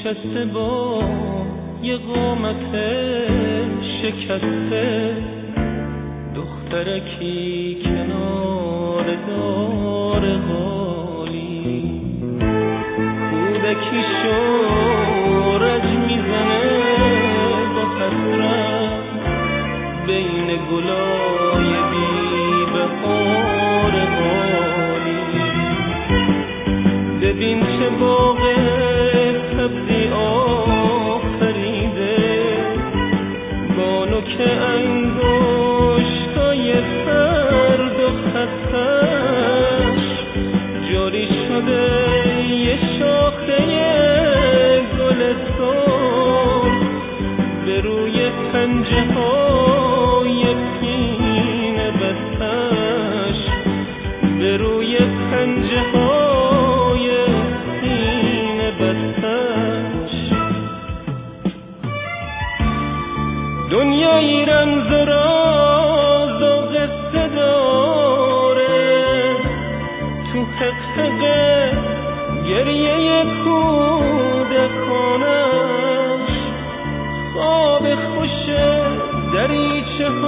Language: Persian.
نشسته با یه قامت شکسته، دخترکی کنار دار غالی، کودکی شورج میزنه با حسرت بین گلای بی بهار غالی. ببین چه باغ سبزی آفریده، بانوک انگشتای سرد و خستش، جاری شده یه شاخه گل سرخ به روی پنجه های پینه بستش، به روی پنجه های پینه بستش. دنیایی رمز و راز و قصه داره، تو حقیقه گریه کودکانش، خواب خوش دریچه